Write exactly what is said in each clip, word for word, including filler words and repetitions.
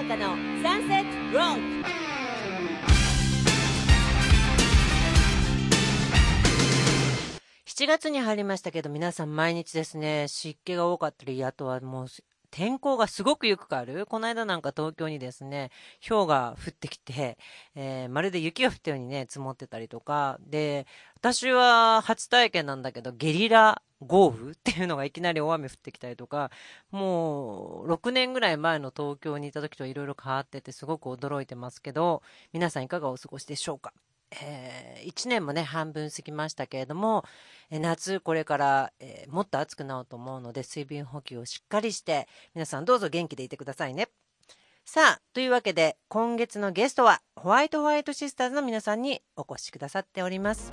やかのサンセットローク。しちがつに入りましたけど、皆さん毎日ですね、湿気が多かったり、あとはもう天候がすごくよく変わる。この間なんか東京にですね、氷が降ってきて、えーまるで雪が降ったようにね、積もってたりとか。で、私は初体験なんだけど、ゲリラ豪雨っていうのがいきなり大雨降ってきたりとか、もうろくねんぐらい前の東京にいた時といろいろ変わっててすごく驚いてますけど、皆さんいかがお過ごしでしょうか。えー、いちねんもね、半分過ぎましたけれども、えー夏これから、えーもっと暑くなると思うので、水分補給をしっかりして、皆さんどうぞ元気でいてくださいね。さあ、というわけで、今月のゲストは、ホワイトホワイトシスターズの皆さんにお越しくださっております。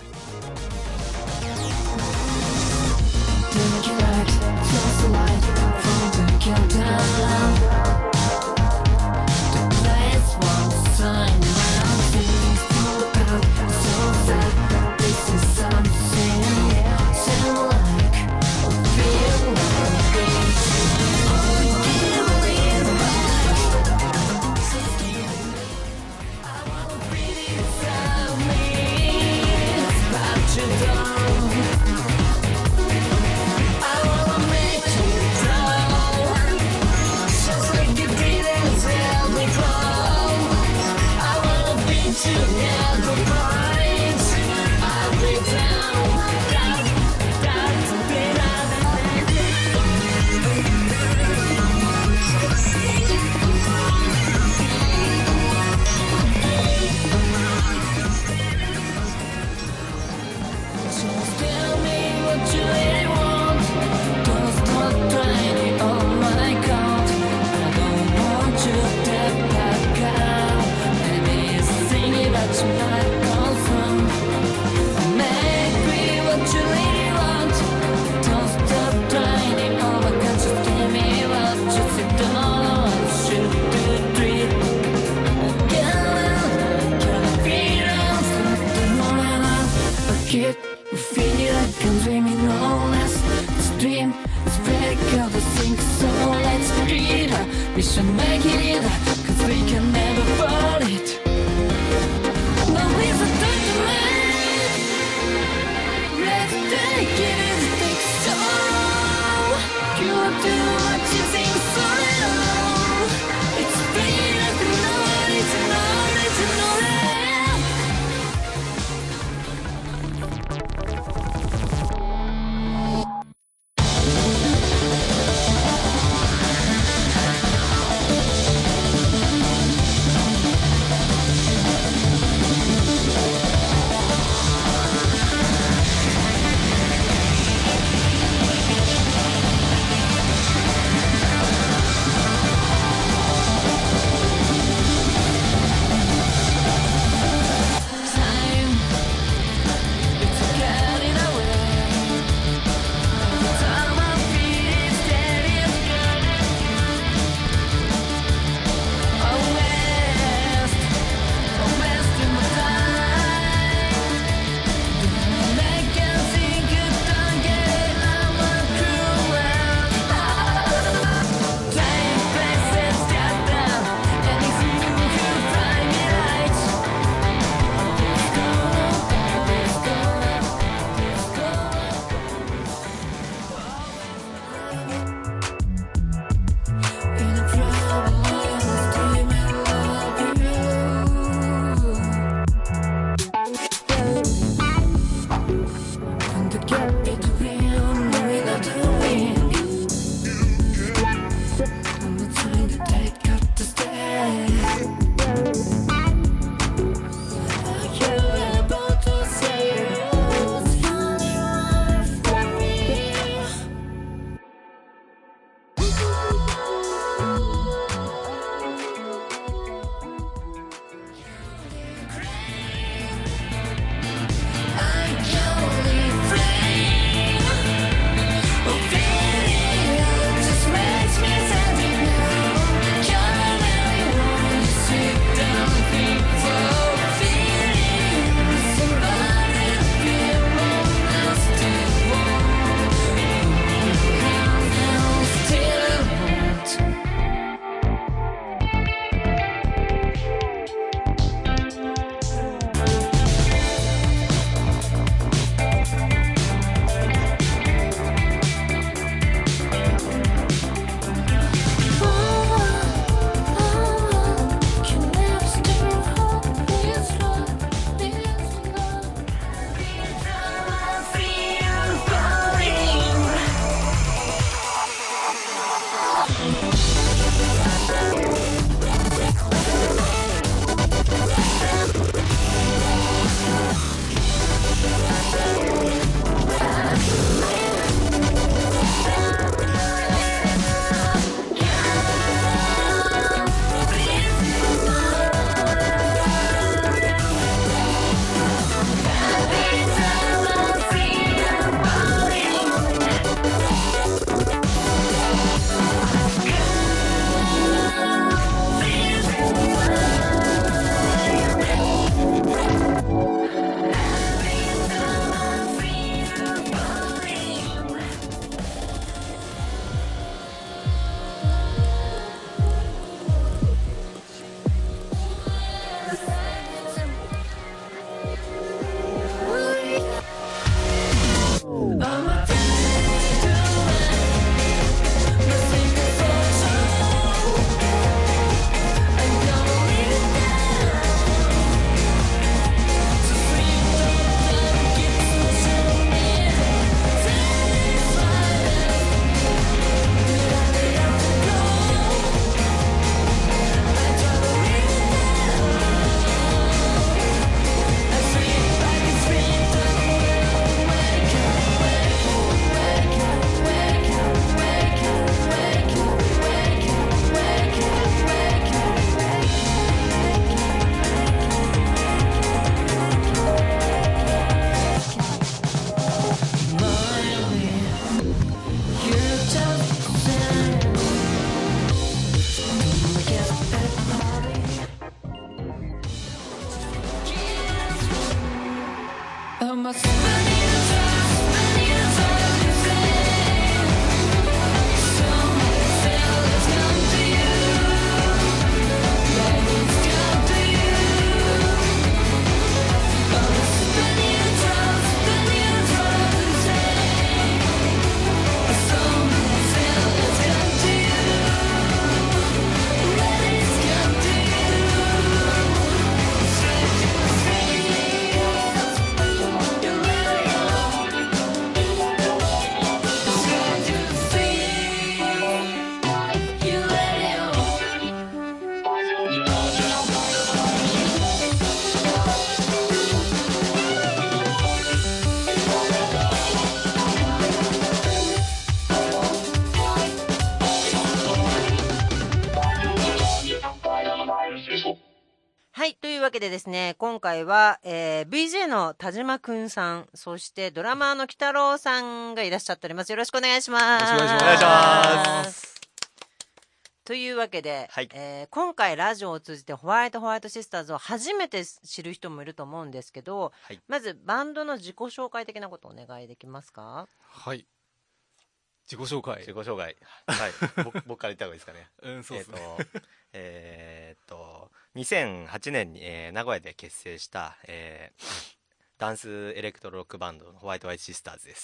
けでですね、今回は、えー、ブイジェー の田島くんさん、そしてドラマーの鬼太郎さんがいらっしゃっております。よろしくお願いします。 よろしくお願いします。 というわけで、 はいえー今回ラジオを通じてホワイトホワイトシスターズを初めて知る人もいると思うんですけど、 はい、 まずバンドの自己紹介的なことをお願いできますか？ はい。自己紹介。 自己紹介、はい、僕僕から言った方がいいですかね。 うん、そうですね。 えっ、と、えーっと、にせんはちねんに、えー名古屋で結成した、えーダンスエレクトロロックバンドのホワイトホワイトシスターズです。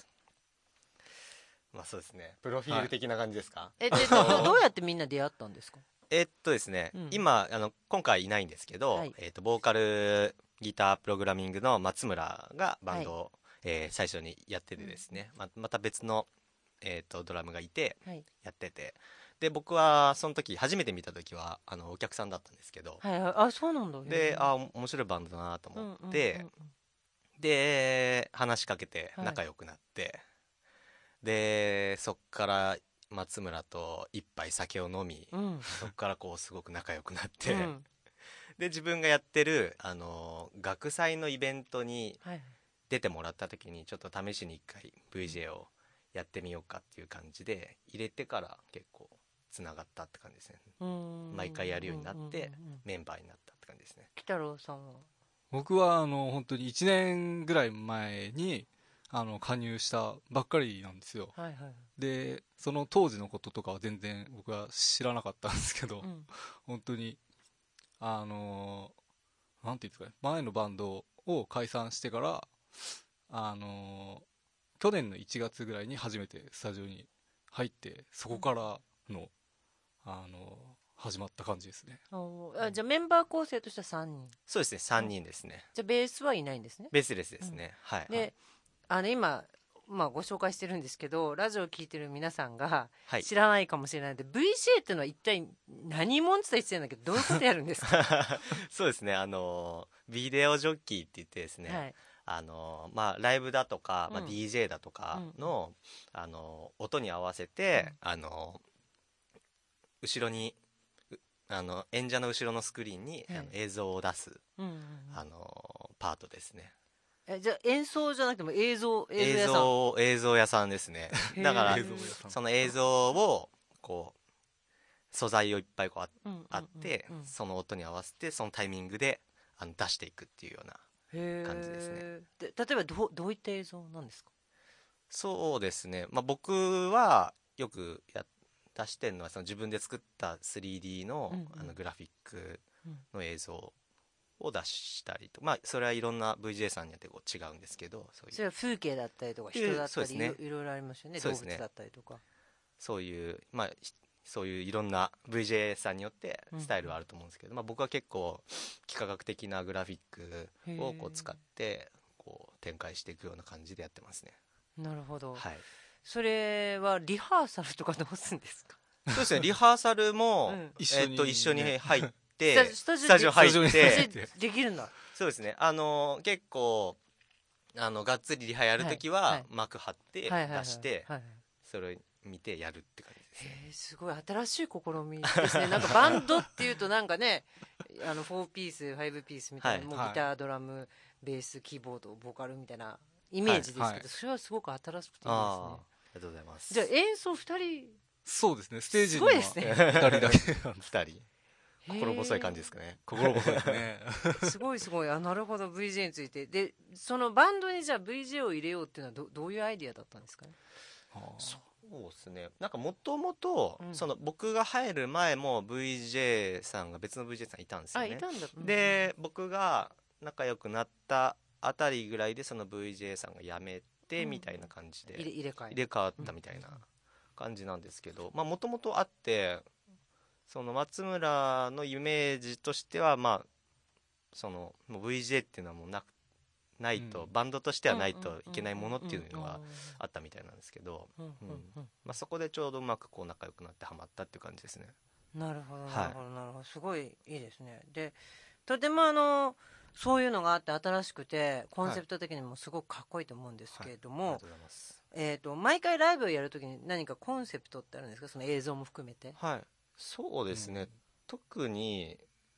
まあそうですね。プロフィール的な感じですか？ え、で、どどうやってみんな出会ったんですか？ えっとですね、 うん今あの今回いないんですけど、 はいえっとボーカルギタープログラミングの松村がバンドを、えー最初にやっててですね、ままた別の、えっとドラムがいてはい。 やってて、で僕はその時初めて見た時はあのお客さんだったんですけど、 はいはい。あ、そうなんだ。 であ面白いバンドだなとうん思って、 うんうんで話しかけてはい仲良くなって、でそっから松村と一杯酒を飲み、 うんうん。 そっからこうすごく仲良くなって、 うんで自分がやってる、あのー学祭のイベントにはい。 出てもらった時にちょっと試しに一回 ブイジェー をやってみようかっていう感じで入れてから結構つながったって感じですね。 うん毎回やるようになってうんうんうんうんメンバーになったって感じですね。 鬼太郎さんは？ 僕は、あの、本当にいちねんぐらい前に、あの、加入したばっかりなんですよ。 はいはい。 で、その当時のこととかは全然僕は知らなかったんですけど、 うん本当に、あの、なんていうんですかね、前のバンドを解散してから、あの、去年のいちがつぐらいに初めてスタジオに入って、そこからの、あの、始まった感じですね。 おーあじゃあメンバー構成としてはさんにん。 そうですね、さんにんですね。 じゃあベースはいないんですね。 ベースレスですね、はい。 で、あの今、まあ、ご紹介してるんですけど、ラジオを聞いてる皆さんがはい知らないかもしれないので、ブイジェー っていうのは一体何者って言ってたんだけど、どういうことやるんですか？ そうですね、あのービデオジョッキーって言ってですね、 はい。 あのーまあ、ライブだとか、まあ、 うんディージェー だとかの、あのー音に合わせて、あのー後ろにうあの演者の後ろのスクリーンに、 はいあの映像を出す、 うんうんうんあのーパートですね。 えじゃあ演奏じゃなくても映像、映像映屋さん。 像映像屋さんですね。 へーだから映像屋さん。 その映像をこう素材をいっぱいこうあうんうんうんうんあって、その音に合わせてそのタイミングであの出していくっていうようなへー感じですね。 で例えばどうどういった映像なんですか？ そうですね、まあ、僕はよくや出してるのはその自分で作った スリーディー の,、 うんうんあのグラフィックうんの映像を出したりと、まあそれはいろんな ブイジェー さんによってこう違うんですけど、そういうそれは風景だったりとかえー人だったり、 そうですねいろいろありますよね。動そうですね物だったりとか。 そういうまあひそういういろんな ブイジェー さんによってスタイルはあると思うんですけど、まあ、僕は結構幾何学的なグラフィックをこう使ってこう展開していくような感じでやってますね。 なるほど。 はい、 それはリハーサルとかどうするんですか？ そうですね、リハーサルも、 うんえーっと一緒に入っスてタジスタジオスタジオ入っスタジオてでできるんだ。 そうですね、あの結構あのがっつりリハやるときはいははい幕張って出はいはいはいしてはいそれを見てやるって感じですね。 へえすごい新しい試みですね。なんかバンドっていうとなんかね、あのフォーピース、ファイブピースみたいな、 はいもうギター、ドラム、ベース、キーボード、ボーカルみたいなイメージですけど、 はいはいそれはすごく新しくていいですね。 ああありがとうございます。 じゃあ演奏ふたりそうですね、ステージすにはごいですね。 ふたりだけなんです。 ふたり心細い感じですかね。 心細いですね。 すごいすごい。あ、なるほど。 ブイジェー についてで、そのバンドにじゃあ ブイジェー を入れようっていうのはどどういうアイディアだったんですかね？ そうですね、なんかもともとうんその僕が入る前も ブイジェー さんが別の ブイジェー さんいたんですよあ、 ね。 いたんだ。うんで僕が仲良くなったあたりぐらいでその ブイジェー さんが辞めてうんみたいな感じで入れ入れ替え入れ替わったみたいな感じなんですけど、まあもともとあってその松村のイメージとしてはまあそのもう ブイジェー っていうのはもうなくないと、 うんバンドとしてはないといけないものっていうのがあったみたいなんですけど、 うんうんうんうんまあ、そこでちょうどうまくこう仲良くなってハマったっていう感じですね。 なるほどはいなるほどなるほど、すごいいいですね。でとてもあのそういうのがあって新しくてコンセプト的にもすごくかっこいいと思うんですけれども、 ありがとうございます。 えー、と毎回ライブをやるときに何かコンセプトってあるんですか？その映像も含めて。 はい、そうですね、 うん特に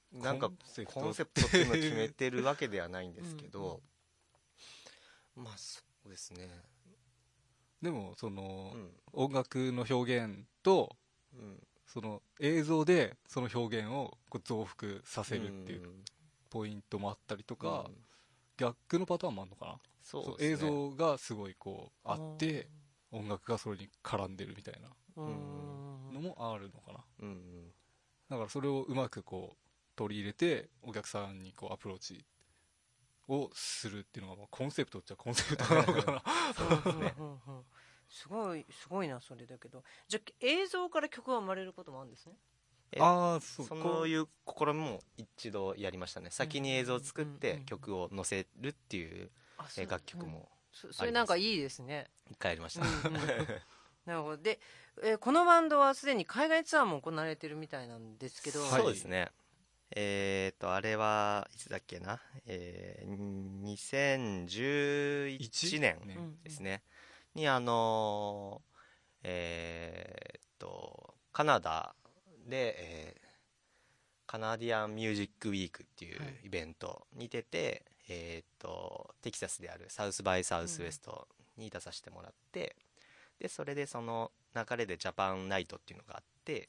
なんかコンセプトコンセプトっていうのを決めてるわけではないんですけどまあそうですね。 でもその、 うん音楽の表現とうんその映像でその表現をこう増幅させるっていうポイントもあったりとか、 うん逆のパターンもあるのかな。 そうですね。 映像がすごいこうあって音楽がそれに絡んでるみたいなうんのもあるのかな。 うんうんだからそれをうまくこう取り入れてお客さんにこうアプローチをするっていうのがまあコンセプトっちゃコンセプトなのかな。 うんうんうんうんすごいすごいなそれだけど、じゃあ映像から曲が生まれることもあるんですね。 えああそうそういう試みも一度やりましたね。先に映像を作って曲を載せるっていうあそうえ楽曲もそそれなんかいいですね。 一回やりました。 うんうんなるほど。で、えーこのバンドはすでに海外ツアーも行われてるみたいなんですけど、 はいそうですね。えっとあれはいつだっけな、えー、にせんじゅういちねんねですね、にあのーえーっとカナダで、えーカナディアンミュージックウィークっていうはいイベントに出て、えーっとテキサスであるサウスバイサウスウェストに出させてもらって、でそれでその流れでジャパンナイトっていうのがあって、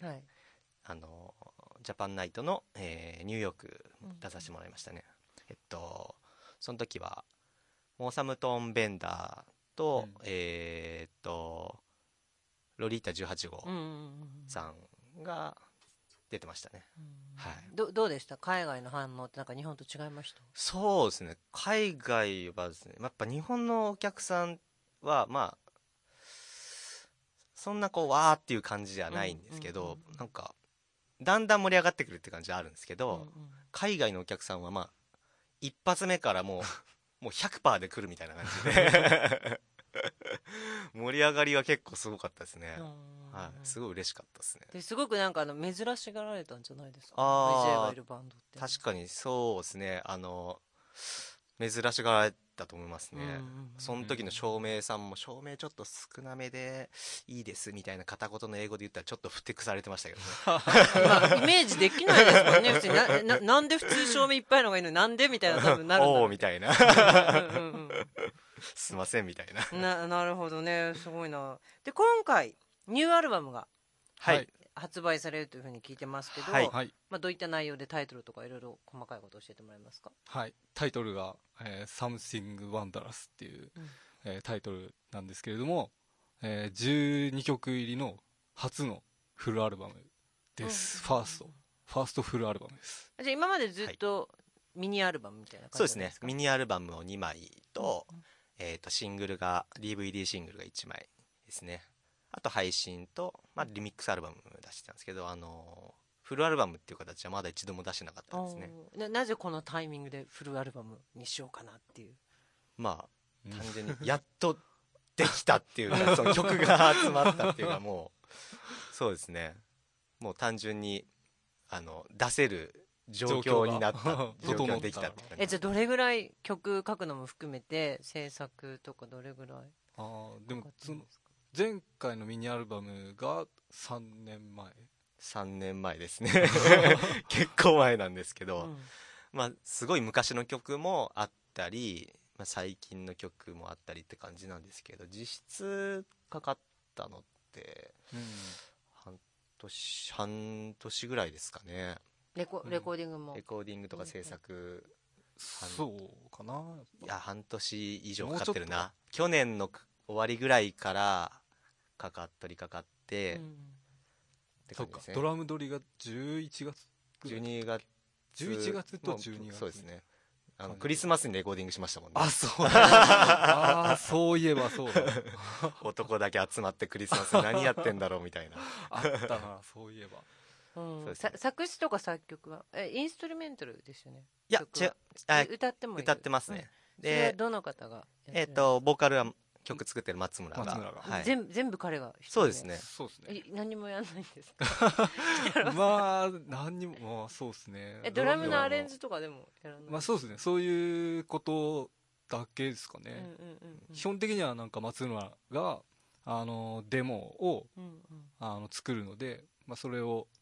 はい、 あのジャパンナイトの、えーニューヨーク出させてもらいましたね。えっとその時はモーサムトン・ベンダーと、 うんえーっとロリータじゅうはち号うんうんうんさんが出てましたね。 うんはいどどうでした海外の反応ってなんか日本と違いました？ そうですね。海外はですね、やっぱ日本のお客さんはまあそんなこうわーっていう感じではないんですけど、 うんうんうんうんなんかだんだん盛り上がってくるって感じはあるんですけど、 うんうん海外のお客さんはまあ一発目からもうもう ひゃくパーセント で来るみたいな感じで盛り上がりは結構すごかったですね。 うんはい、すごい嬉しかったですね。 ですごくなんかあの珍しがられたんじゃないですか、 あーブイジェー がいるバンドって確かにそうですね。あの珍しがられたと思いますね。 うんうんうんその時の照明さんも照明ちょっと少なめでいいですみたいな片言の英語で言ったらちょっとふてくされてましたけどね。 まあ、イメージできないですもんね普通になななんで普通照明いっぱいのがいいのなんでみたいな多分なるんだろうおおみたいなうんうんすいませんみたいな。 うんななるほどねすごいな。で今回ニューアルバムがはい、 はい発売されるというふうに聞いてますけど、 はいはいまあ、どういった内容でタイトルとかいろいろ細かいことを教えてもらえますか？ はいタイトルが、えー、Something Wondrous っていう、 うんえータイトルなんですけれども、えーじゅうにきょく入りの初のフルアルバムです、 うんファーストファーストフルアルバムです。 じゃあ今までずっとミニアルバムみたいなそうですね感じなんですか？ ミニアルバムをにまいと、 うんえー、とシングルが ディーブイディー シングルがいちまいですね。あと配信と、まあ、リミックスアルバム出してたんですけど、あのーフルアルバムっていう形はまだ一度も出してなかったんですね。 おーななぜこのタイミングでフルアルバムにしようかなっていう。 まうんあ単純にやっとできたっていうかその曲が集まったっていうかもうそうですねもう単純にあの出せる状況になった状況が状況にできたっていう感じ。 えじゃあどれぐらい曲書くのも含めて制作とかどれぐらいあーでかかってもそのるんですか？ 前回のミニアルバムがさんねんまえさんねんまえですね結構前なんですけど、 うんまあすごい昔の曲もあったり、まあ、最近の曲もあったりって感じなんですけど、実質かかったのって半年半年ぐらいですかね。 レコうんレコーディングもレコーディングとか制作、 そうかなやっぱいや半年以上かかもうちょってとっるな。去年の終わりぐらいからかかっ取りかかって、 うんってそうか感じですね。 ドラム撮りがじゅういちがつぐ 12 らい月じゅういちがつともうじゅうにがつそうですね。あの感じクリスマスにレコーディングしましたもんね。 あそうだあーそういえばそうだ男だけ集まってクリスマス何やってんだろうみたいな。 あったなそういえばうんそうですねさ作詞とか作曲はえインストゥルメンタルですよね？ いや違う曲はあえ歌ってもいい歌ってますね。 うんそれはでどの方がやってるんですか？ えっ、とボーカルは曲作ってる松村が松村がはい、 全部全部彼が一人そうですね。 そうですねえ何もやんないんですか？ まあ何にもまあそうですねえドラムのアレンジとかでもやらない？ まあそうですねそういうことだけですかね、 うんうんうんうん基本的にはなんか松村があのデモをうんうんあの作るので、まあ、それを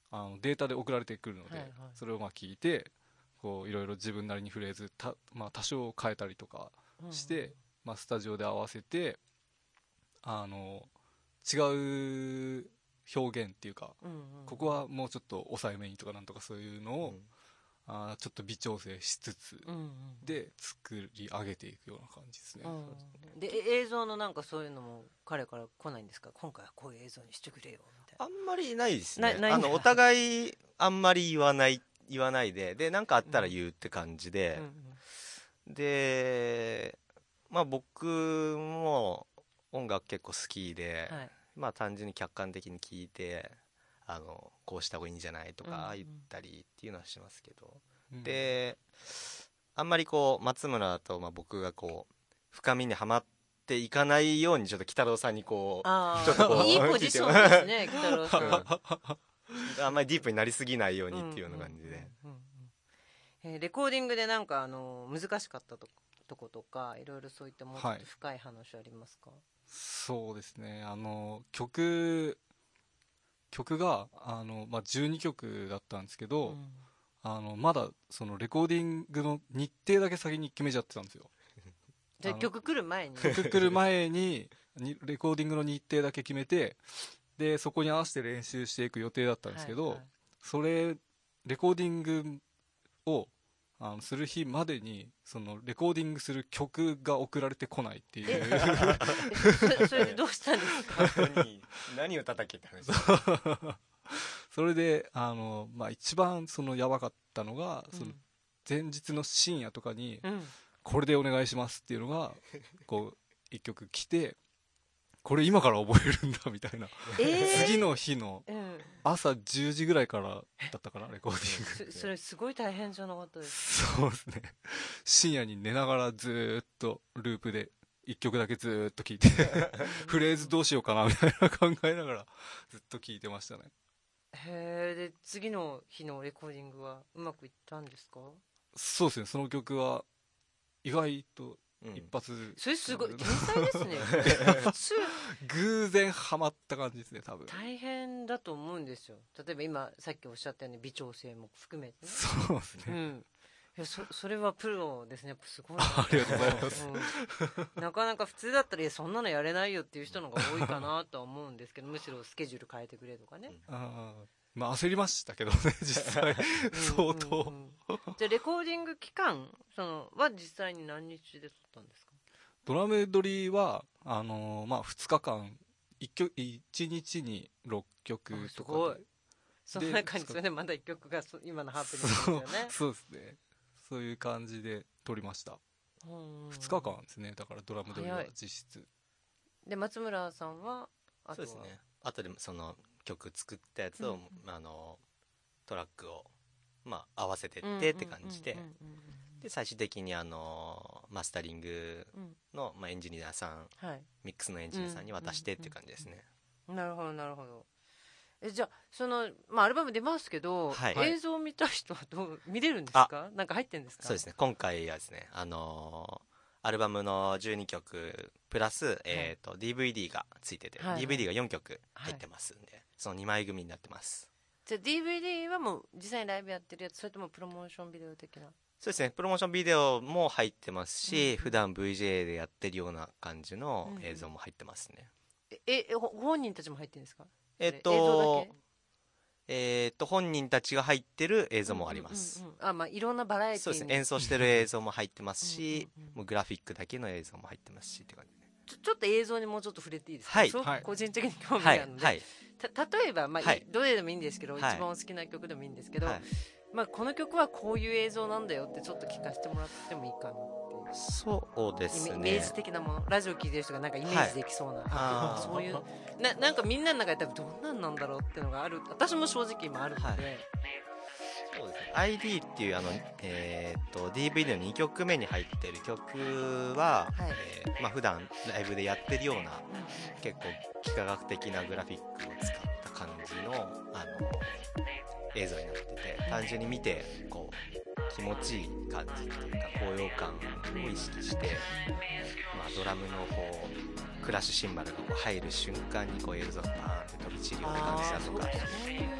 あのデータで送られてくるので、 はいはい、 それをまあ聞いてこういろいろ自分なりにフレーズた、まあ、多少変えたりとかして、うんまあ、スタジオで合わせてあの違う表現っていうか、うんうん、ここはもうちょっと抑えめにとかなんとかそういうのを、うん、あちょっと微調整しつつで作り上げていくような感じですね、うんうん、で映像のなんかそういうのも彼から来ないんですか？今回はこういう映像にしてくれよみたいな。 あんまりないですね。あのお互いあんまり言わない言わないでで何かあったら言うって感じで、うんうんうん、でまあ僕も音楽結構好きで、はい、まあ単純に客観的に聞いてあのこうした方がいいんじゃないとか言ったりっていうのはしますけど、うんうん、であんまりこう松村とまあ僕がこう深みにはまっていかないようにちょっと北郎さんにこうちょっとこういいポジションですね北郎さん、 うん、あんまりディープになりすぎないようにっていうような感じで、うんうんうんうん、えー、レコーディングでなんかあの難しかったととことかいろいろそういったもうちょっと深い話ありますか？はい、 そうですね、あの曲曲があの、まあ、じゅうにきょくだったんですけど、うん、あのまだそのレコーディングの日程だけ先に決めちゃってたんですよ。 じゃあ曲来る前に曲来る前にレコーディングの日程だけ決めてでそこに合わせて練習していく予定だったんですけど、はいはい、それレコーディングをあのする日までにそのレコーディングする曲が送られてこないっていうそ, それでどうしたんですか？ 何, 何を叩けって話それであの、まあ、一番そのやばかったのが、うん、その前日の深夜とかに、うん、これでお願いしますっていうのがこう一曲来てこれ今から覚えるんだみたいな、えー、次の日の朝じゅうじぐらいからだったかなレコーディングそ, それすごい大変じゃなかったですか？そうですね、深夜に寝ながらずっとループでいっきょくだけずっと聴いてフレーズどうしようかなみたいな考えながらずっと聴いてましたね。 へえ。で次の日のレコーディングはうまくいったんですか？ そうですね、その曲は意外と一発、うん、 それすごい天才ですね普通偶然ハマった感じですね。多分大変だと思うんですよ。例えば今さっきおっしゃったように微調整も含めて、ね、 そうですね、 うん、いや そ, それはプロですね。やっぱすごいな。 ありがとうございます、 うん、なかなか普通だったらいやそんなのやれないよっていう人の方が多いかなとは思うんですけどむしろスケジュール変えてくれとかね、 うん、あまあ焦りましたけどね実際相当うんうん、 うん、じゃあレコーディング期間そのは実際に何日で撮ったんですか？ ドラム撮りはあのー、まあふつかかん 1, 曲いちにちにろっきょくとかで、すごい。 その中にそれでまだいっきょくが今のハプニングですよね。 そうですね、そういう感じで撮りました。ふつかかんですね。だからドラム撮りは実質で松村さんはあとはそうですね、あとでその曲作ったやつを、うん、あのトラックを、まあ、合わせてってって感じで、で最終的にあのマスタリングの、まあ、エンジニアさん、はい、ミックスのエンジニアさんに渡してっていう感じですね。 なるほどなるほど。えじゃあその、まあ、アルバム出ますけど、はい、映像を見た人はどう見れるんですか？なんか入ってるんですか？ そうですね、今回はですね、あのー、アルバムのじゅうにきょくプラス、はい、えー、と ディーブイディー がついてて、はいはい、ディーブイディー がよんきょく入ってますんで、はい、そのにまい組になってます。 じゃあ ディーブイディー はもう実際にライブやってるやつ、それともプロモーションビデオ的な？ そうですね、プロモーションビデオも入ってますし、うんうん、普段 ブイジェー でやってるような感じの映像も入ってますね。 うんうん、ええ本人たちも入ってるんですか？ えっと映像だけえー、と本人たちが入ってる映像もあります、うんうんうん、 あまあいろんなバラエティーそうですね、演奏してる映像も入ってますしうんうん、うん、もうグラフィックだけの映像も入ってますしって感じで、ね、 ちょ、ちょっと映像にもうちょっと触れていいですか？ はい、 すごく個人的に興味があるので、はいはい、た例えば、まあはい、どれでもいいんですけど、はい、一番お好きな曲でもいいんですけど、はい、まあ、この曲はこういう映像なんだよってちょっと聞かせてもらってもいいかなっていう。 そうですね、 イメージ的なもの、ラジオ聞いてる人がなんかイメージできそうな、はい、そういうな、なんかみんなの中でどんなんなんだろうっていうのがある。私も正直今あるので、はい、 そうですね、アイディー っていうあの、えー、と ディーブイディー のにきょくめに入ってる曲は、はい、えーまあ、普段ライブでやってるような、うん、結構幾何学的なグラフィックを使った感じの、あの映像になってて、単純に見てこう気持ちいい感じっていうか高揚感を意識して、まあ、ドラムのこうクラッシュシンバルがこう入る瞬間にこう映像がバーンって飛び散るような感じだとか、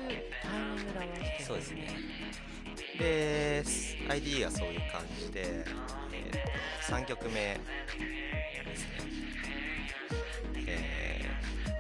タイミングで合わせて。 そうですね。で アイディー がそういう感じで、えー、とさんきょくめですね、え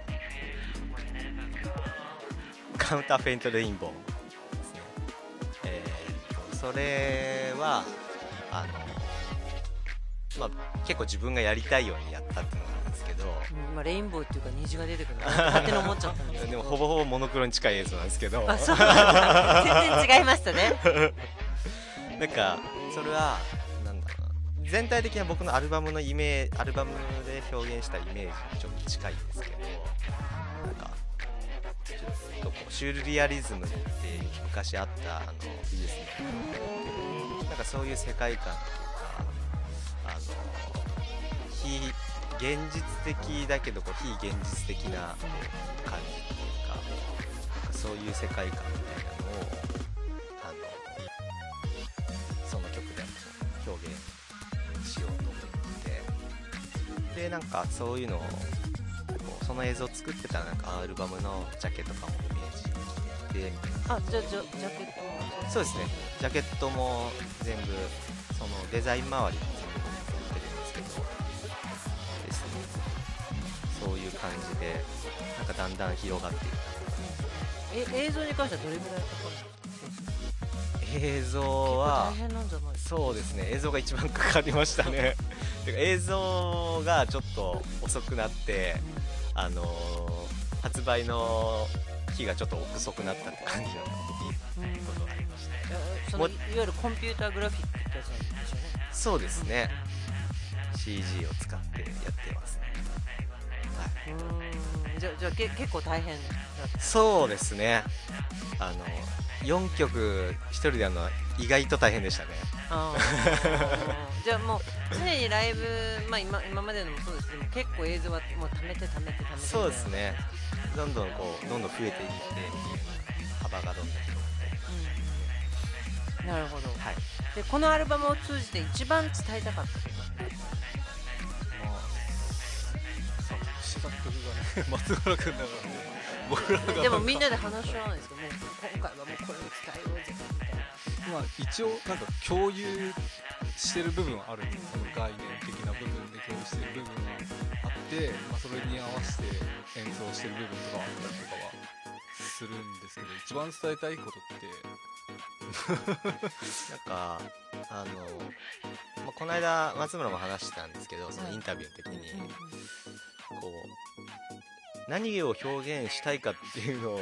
ー、カウンターフェイントレインボーですね。えー、とそれはあの、まあ、結構自分がやりたいようにやったっていうのがあるんですけど、 うん、まあ、レインボーっていうか虹が出てくるの勝手に思っちゃったんですけどでもほぼほぼモノクロに近い映像なんですけど、 あ、そうなんだ全然違いましたねなんかそれはなんだろうな、全体的な僕のアルバムのイメージ、アルバムで表現したイメージにちょっと近いんですけど、なんかちょっとこうシュールリアリズムって昔あったあの美術のなんかそういう世界観というか、あの非現実的だけどこう非現実的な感じっていうか、なんかそういう世界観みたいなのをあのその曲で表現しようと思って、でなんかそういうのをこうその映像を作ってたなんかアルバムのジャケとかもイメージできていて、 あ、じゃあジャジャケットもそうですね、ジャケットも全部そのデザイン周りも全部僕作ってるんですけどですね、そういう感じでなんかだんだん広がっていく。 え映像に関してはどれぐらいかかるんですか？ 映像は大変なんじゃないですか？ そうですね、映像が一番かかりましたねてか映像がちょっと遅くなって、あのー、発売の日がちょっと遅くなったって感じのことがありましたね。 そのいわゆるコンピューターグラフィックってやつなんですよね。 そうですね、 シージー を使ってやってますね。はい、 うーんじゃじゃあけ結構大変だった。 そうですね、あのよんきょくひとりでやるのは意外と大変でしたね。 あーじゃあもう常にライブ、まあ、今, 今までのもそうですけど結構映像はもう貯めて貯めて貯めて。 そうですね、どんどんこうどんどん増えていって幅がどんどん広がって、 うん、なるほど、 はい、 でこのアルバムを通じて一番伝えたかったことまあ作詞作曲がね松原君だからね、僕らがでもみんなで話し合わないですか？もう今回はもうこれを伝えようぜみたいな。 まあ一応なんか共有してる部分はあるんです。その概念的な部分で共有してる部分はあって、まあ、それに合わせて演奏してる部分とかはあったりとかはするんですけど、一番伝えたいことってなんかあの、まあ、この間松村も話してたんですけど、そのインタビューの時にこう何を表現したいかっていうのを、うん、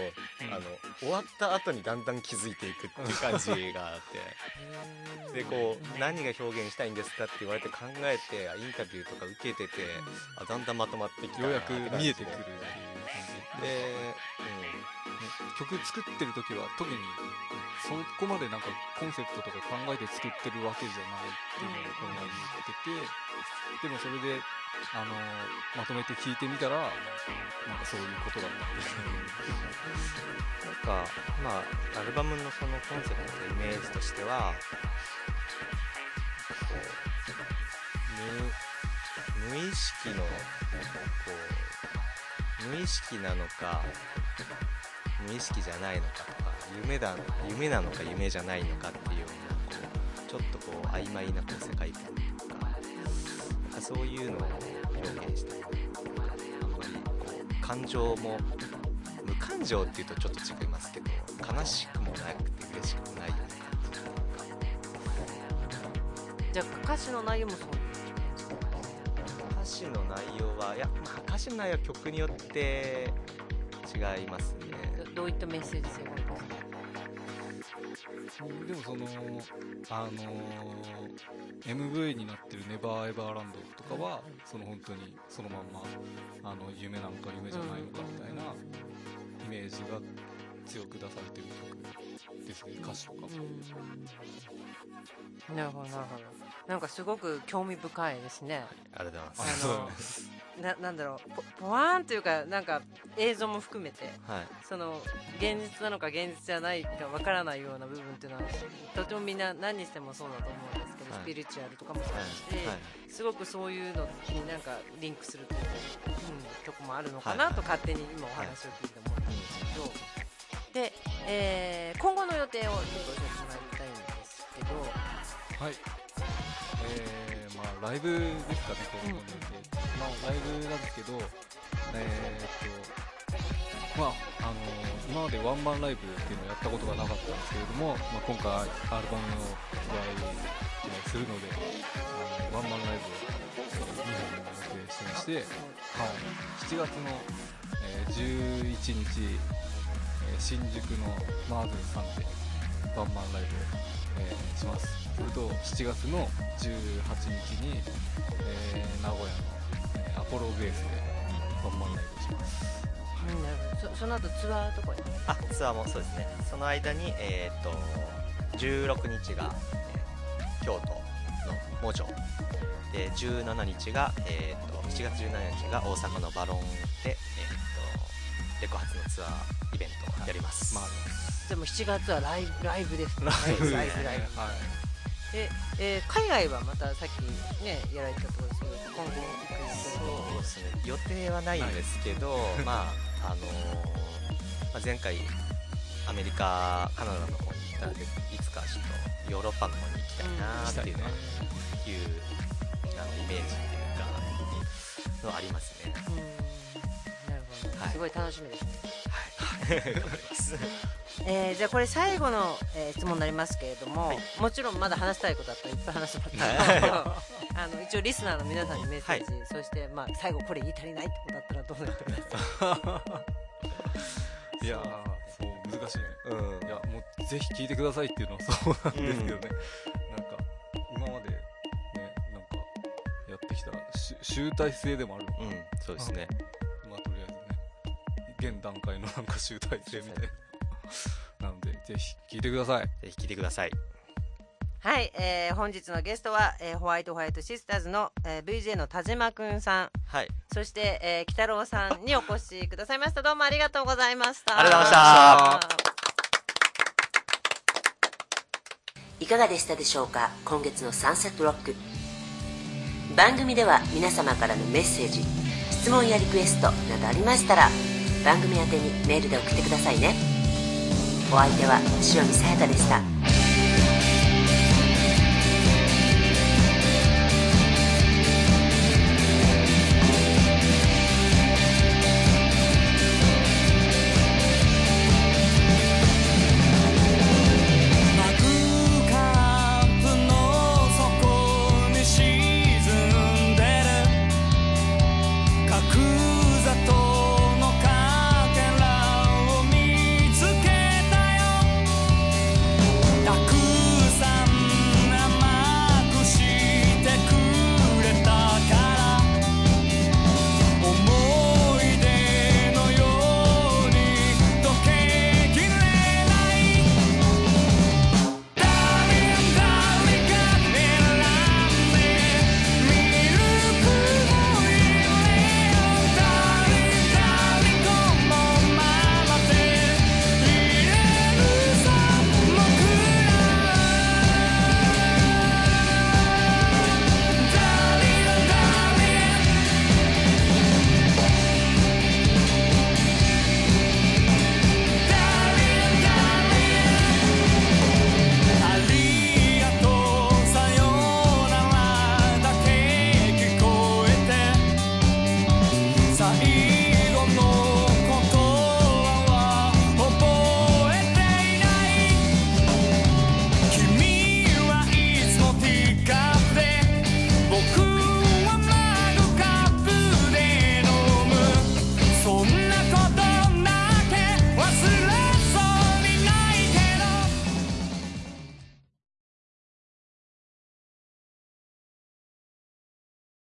あの終わった後にだんだん気づいていくっていう感じがあってでこう何が表現したいんですかって言われて考えてインタビューとか受けてて、あだんだんまとまってきたようやく見えてくるっていう感じで、 で、 うん、曲作ってる時は特にそこまでなんかコンセプトとか考えて作ってるわけじゃないっていうのを考えてて、でもそれであのまとめて聞いてみたらなんかそういうことだったっていうなんかまあアルバムのそのコンセプトとイメージとしてはこう 無, 無意識のこう無意識なのか無意識じゃないのかとか夢だ夢なのか夢じゃないのかっていうようなこうちょっとこう曖昧なこう世界観とか、なんかそういうのを表現して、あんまりこう感情も無感情っていうとちょっと違いますけど、悲しくもなくて嬉しくもないような感じ。 じゃあ歌詞の内容もそう歌詞の内容はいや、まあ、歌詞の内容は曲によって違いますね。 どういったメッセージ性がありますか？ でもそのあのー、エムブイ になってるネバーエバーランドとかはその本当にそのまんまあの夢なのか夢じゃないのかみたいなイメージが強く出されてる曲ですね、歌詞とかも。 なるほどなるほど。なんかすごく興味深いですね。 ありがとうございます。 あのな, なんだろう ポ, ポワーンというかなんか映像も含めて、 はい、 その現実なのか現実じゃないかわからないような部分っていうのはとてもみんな何にしてもそうだと思うんですけど、はい、スピリチュアルとかもそうだし、はいはい、すごくそういうのになんかリンクするというか、うん、曲もあるのかなと勝手に今お話を聞いて思ったんですけど、 で、えー今後の予定をちょっと教えてもらいたいんですけど、 はい。えー、まあ、ライブですかね、今後の予定。まあ、ライブなんですけど、えーっと、まあ、あのー今までワンマンライブっていうのをやったことがなかったんですけれども、まあ、今回アルバムを発売、えーするので、あのワンマンライブをにほん予定してまして、はい、しちがつの、えーじゅういちにち、えー新宿のマーズンさんでワンマンライブを、えーします。それとしちがつのじゅうはちにちに、えー名古屋の、えーアポロベースでワンマンライブをします。 うんなるほど。そその後ツアーとかやあツアーもそうですね。その間に、えー、とじゅうろくにちが、えー京都のモジョで、じゅうしちにちが、えー、としちがつじゅうしちにちが大阪のバロンで、えー、とレコ発のツアーイベントをやります。 まあ、 でもしちがつはライブライブですね。 ライブライブライブ。 はい。 で、えー海外はまたさっきねやられたところですけど、今後行くそうですね、予定はないんですけど、まああのーまあ、前回アメリカカナダの方に行ったので、いつかちょっとヨーロッパの方に行きたいなっていうのは、いうあのイメージっていうかのありますね。 うんなるほど、 はいすごい楽しみですね。 はい頑張りますえーじゃあこれ最後の、えー質問になりますけれども、 はいもちろんまだ話したいことあったらいっぱい話してもらったんですけどあの一応リスナーの皆さんにメッセージ、 はいそしてまあ最後これ言い足りないってことあったらどうなってください。 いやー、そう難しいね。 うんいや、もうぜひ聴いてくださいっていうのはそうなんですけどね、なんか今までね、なんかやってきたし集大成でもあるのかな、 うんそうですね。 まあとりあえずね、現段階のなんか集大成みたいななのでぜひ聴いてください。 ぜひ聞いてください。 はい、えー本日のゲストは、えーホワイトホワイトシスターズの、えー ブイジェー の田島くんさん、 はいそして、えー、北郎さんにお越しくださいました。どうもありがとうございました。 ありがとうございました。 いかがでしたでしょうか。今月のサンセットロック番組では皆様からのメッセージ、質問やリクエストなどありましたら番組宛てにメールで送ってくださいね。お相手は塩見さやかでした。